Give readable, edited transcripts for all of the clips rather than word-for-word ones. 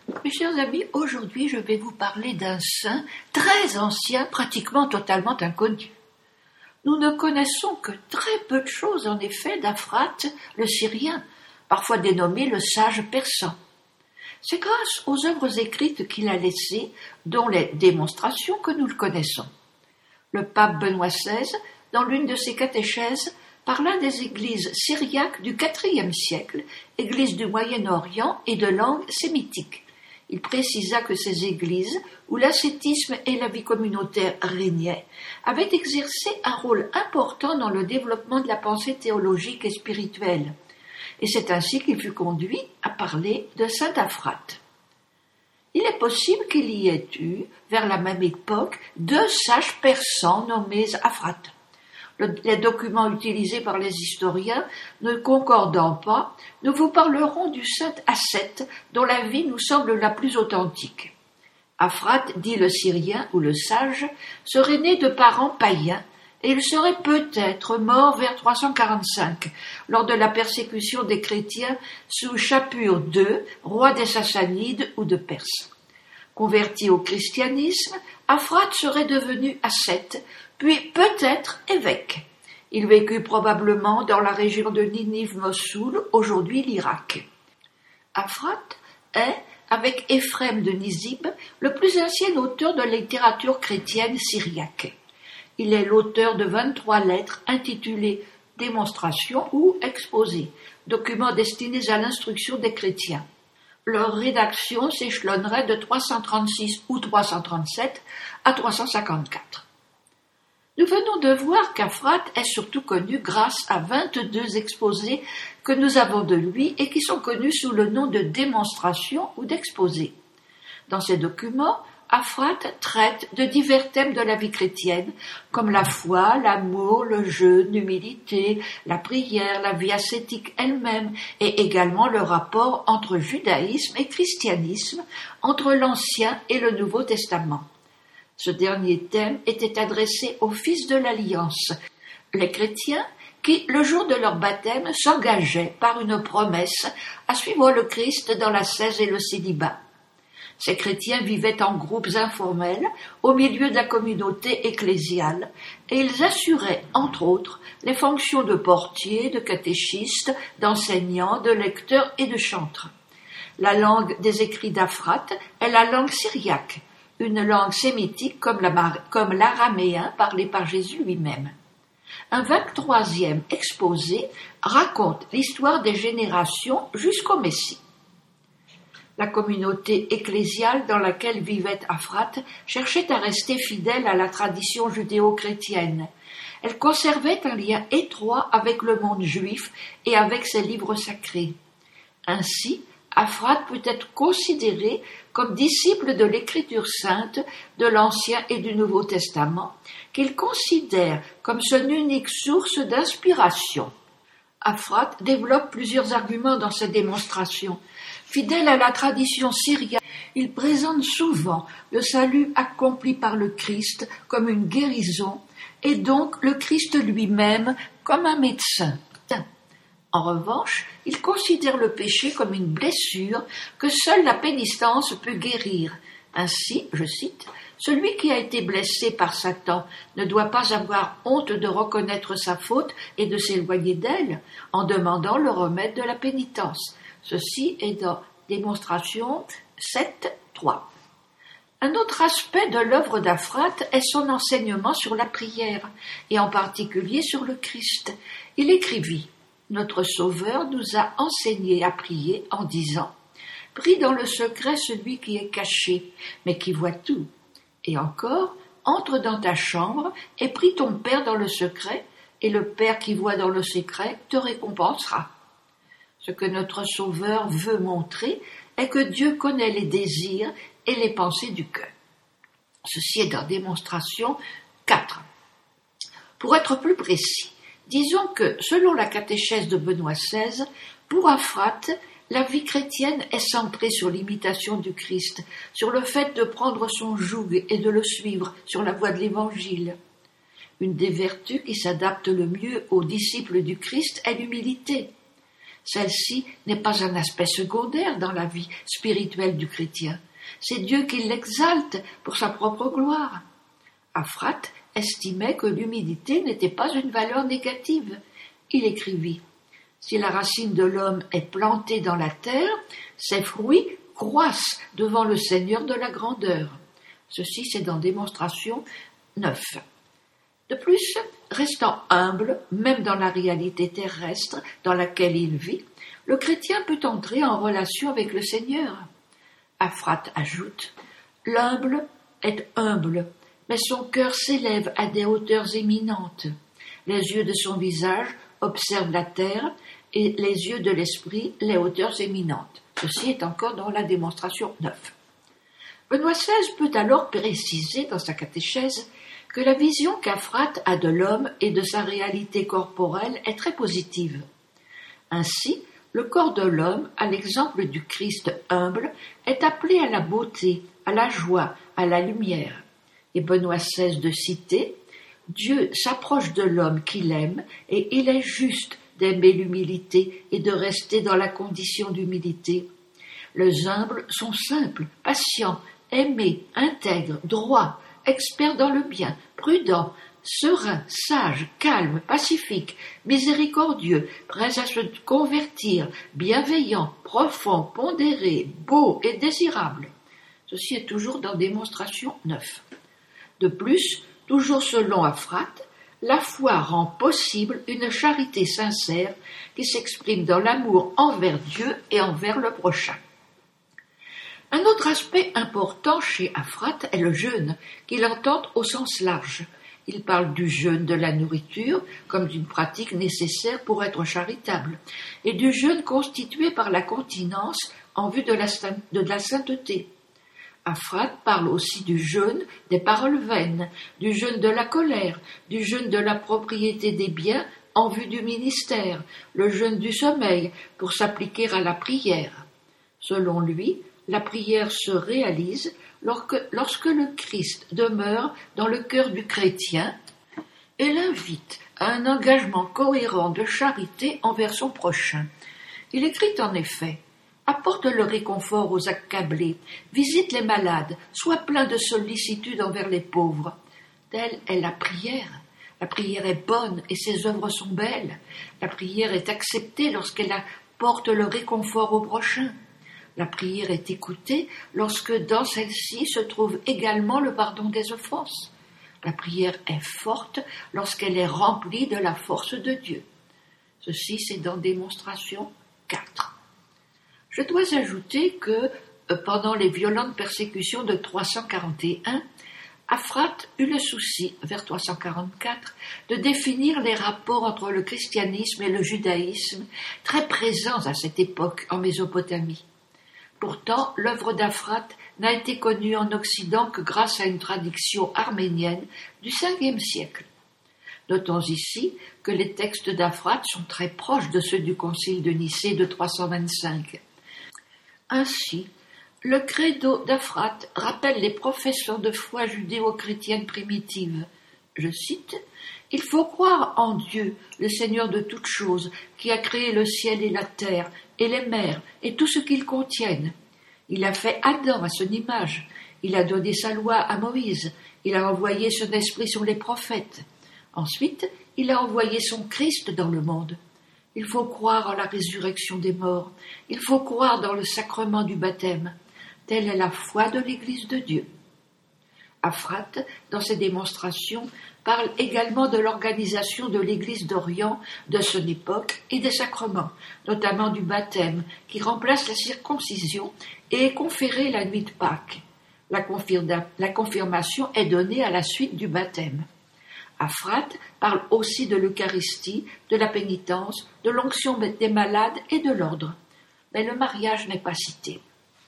Mes chers amis, aujourd'hui je vais vous parler d'un saint très ancien, pratiquement totalement inconnu. Nous ne connaissons que très peu de choses en effet d'Aphrate, le Syrien, parfois dénommé le sage persan. C'est grâce aux œuvres écrites qu'il a laissées, dont les démonstrations, que nous le connaissons. Le pape Benoît XVI, dans l'une de ses catéchèses, parla des églises syriaques du IVe siècle, églises du Moyen-Orient et de langue sémitique. Il précisa que ces églises, où l'ascétisme et la vie communautaire régnaient, avaient exercé un rôle important dans le développement de la pensée théologique et spirituelle. Et c'est ainsi qu'il fut conduit à parler de saint Aphrate. Il est possible qu'il y ait eu, vers la même époque, 2 sages persans nommés Aphrate. Les documents utilisés par les historiens ne concordant pas, nous vous parlerons du saint ascète dont la vie nous semble la plus authentique. Aphrate, dit le Syrien ou le sage, serait né de parents païens et il serait peut-être mort vers 345 lors de la persécution des chrétiens sous Shapur II, roi des Sassanides ou de Perse. Converti au christianisme, Aphrate serait devenu ascète, puis peut-être évêque. Il vécut probablement dans la région de Ninive-Mossoul, aujourd'hui l'Irak. Aphrate est, avec Éphrem de Nizib, le plus ancien auteur de la littérature chrétienne syriaque. Il est l'auteur de 23 lettres intitulées « Démonstrations » ou « Exposés », documents destinés à l'instruction des chrétiens. Leur rédaction s'échelonnerait de 336 ou 337 à 354. Nous venons de voir qu'Aphrate est surtout connu grâce à 22 exposés que nous avons de lui et qui sont connus sous le nom de démonstrations ou d'exposés. Dans ces documents, Aphrate traite de divers thèmes de la vie chrétienne, comme la foi, l'amour, le jeûne, l'humilité, la prière, la vie ascétique elle-même, et également le rapport entre judaïsme et christianisme, entre l'Ancien et le Nouveau Testament. Ce dernier thème était adressé aux fils de l'Alliance, les chrétiens qui, le jour de leur baptême, s'engageaient par une promesse à suivre le Christ dans l'ascèse et le célibat. Ces chrétiens vivaient en groupes informels au milieu de la communauté ecclésiale et ils assuraient, entre autres, les fonctions de portier, de catéchiste, d'enseignant, de lecteur et de chantre. La langue des écrits d'Aphrate est la langue syriaque, une langue sémitique comme l'araméen parlé par Jésus lui-même. Un 23e exposé raconte l'histoire des générations jusqu'au Messie. La communauté ecclésiale dans laquelle vivait Aphrate cherchait à rester fidèle à la tradition judéo-chrétienne. Elle conservait un lien étroit avec le monde juif et avec ses livres sacrés. Ainsi, Aphrate peut être considéré comme disciple de l'Écriture sainte de l'Ancien et du Nouveau Testament, qu'il considère comme son unique source d'inspiration. Aphrate développe plusieurs arguments dans ses démonstrations. Fidèle à la tradition syriaque, il présente souvent le salut accompli par le Christ comme une guérison et donc le Christ lui-même comme un médecin. En revanche, il considère le péché comme une blessure que seule la pénitence peut guérir. Ainsi, je cite, « Celui qui a été blessé par Satan ne doit pas avoir honte de reconnaître sa faute et de s'éloigner d'elle en demandant le remède de la pénitence. » Ceci est dans Démonstration 7.3. Un autre aspect de l'œuvre d'Aphrate est son enseignement sur la prière, et en particulier sur le Christ. Il écrivit « Notre Sauveur nous a enseigné à prier en disant « Prie dans le secret celui qui est caché, mais qui voit tout. Et encore, entre dans ta chambre et prie ton Père dans le secret, et le Père qui voit dans le secret te récompensera. » Ce que notre Sauveur veut montrer est que Dieu connaît les désirs et les pensées du cœur. Ceci est dans Démonstration 4. Pour être plus précis, disons que, selon la catéchèse de Benoît XVI, pour Aphrate, la vie chrétienne est centrée sur l'imitation du Christ, sur le fait de prendre son joug et de le suivre sur la voie de l'Évangile. Une des vertus qui s'adapte le mieux aux disciples du Christ est l'humilité. Celle-ci n'est pas un aspect secondaire dans la vie spirituelle du chrétien. C'est Dieu qui l'exalte pour sa propre gloire. Aphrate estimait que l'humilité n'était pas une valeur négative. Il écrivit « Si la racine de l'homme est plantée dans la terre, ses fruits croissent devant le Seigneur de la grandeur. » Ceci, c'est dans Démonstration 9. De plus, restant humble, même dans la réalité terrestre dans laquelle il vit, le chrétien peut entrer en relation avec le Seigneur. Aphrate ajoute « L'humble est humble, mais son cœur s'élève à des hauteurs éminentes. Les yeux de son visage observent la terre, et les yeux de l'esprit les hauteurs éminentes. » Ceci est encore dans la Démonstration 9. Benoît XVI peut alors préciser dans sa catéchèse que la vision qu'Aphrate a de l'homme et de sa réalité corporelle est très positive. Ainsi, le corps de l'homme, à l'exemple du Christ humble, est appelé à la beauté, à la joie, à la lumière. Et Benoît XVI de citer « Dieu s'approche de l'homme qu'il aime et il est juste d'aimer l'humilité et de rester dans la condition d'humilité. Les humbles sont simples, patients, aimés, intègres, droits, experts dans le bien, prudents, sereins, sages, calmes, pacifiques, miséricordieux, prêts à se convertir, bienveillants, profonds, pondérés, beaux et désirables. » Ceci est toujours dans Démonstration 9. De plus, toujours selon Aphrate, la foi rend possible une charité sincère qui s'exprime dans l'amour envers Dieu et envers le prochain. Un autre aspect important chez Aphrate est le jeûne, qu'il entend au sens large. Il parle du jeûne de la nourriture comme d'une pratique nécessaire pour être charitable, et du jeûne constitué par la continence en vue de la sainteté. Aphrate parle aussi du jeûne des paroles vaines, du jeûne de la colère, du jeûne de la propriété des biens en vue du ministère, le jeûne du sommeil pour s'appliquer à la prière. Selon lui, la prière se réalise lorsque le Christ demeure dans le cœur du chrétien et l'invite à un engagement cohérent de charité envers son prochain. Il écrit en effet « Apporte le réconfort aux accablés, visite les malades, sois plein de sollicitude envers les pauvres. » Telle est la prière. La prière est bonne et ses œuvres sont belles. La prière est acceptée lorsqu'elle apporte le réconfort au prochain. La prière est écoutée lorsque dans celle-ci se trouve également le pardon des offenses. La prière est forte lorsqu'elle est remplie de la force de Dieu. Ceci, c'est dans Démonstration 4. Je dois ajouter que, pendant les violentes persécutions de 341, Aphrate eut le souci, vers 344, de définir les rapports entre le christianisme et le judaïsme, très présents à cette époque en Mésopotamie. Pourtant, l'œuvre d'Aphrate n'a été connue en Occident que grâce à une traduction arménienne du Ve siècle. Notons ici que les textes d'Aphrate sont très proches de ceux du Concile de Nicée de 325. Ainsi, le credo d'Aphrate rappelle les professions de foi judéo-chrétienne primitive. Je cite « Il faut croire en Dieu, le Seigneur de toutes choses, qui a créé le ciel et la terre, et les mers, et tout ce qu'ils contiennent. Il a fait Adam à son image, il a donné sa loi à Moïse, il a envoyé son esprit sur les prophètes. Ensuite, il a envoyé son Christ dans le monde. Il faut croire en la résurrection des morts, il faut croire dans le sacrement du baptême. Telle est la foi de l'Église de Dieu. » Aphrate, dans ses démonstrations, parle également de l'organisation de l'Église d'Orient de son époque et des sacrements, notamment du baptême, qui remplace la circoncision et est conféré la nuit de Pâques. La confirmation est donnée à la suite du baptême. Aphrate parle aussi de l'Eucharistie, de la pénitence, de l'onction des malades et de l'ordre. Mais le mariage n'est pas cité.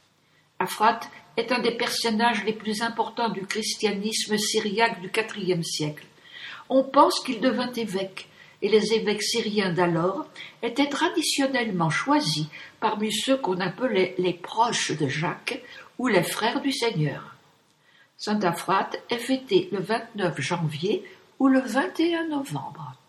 Aphrate est un des personnages les plus importants du christianisme syriaque du IVe siècle. On pense qu'il devint évêque, et les évêques syriens d'alors étaient traditionnellement choisis parmi ceux qu'on appelait les proches de Jacques ou les frères du Seigneur. Saint Aphrate est fêté le 29 janvier ou le 21 novembre.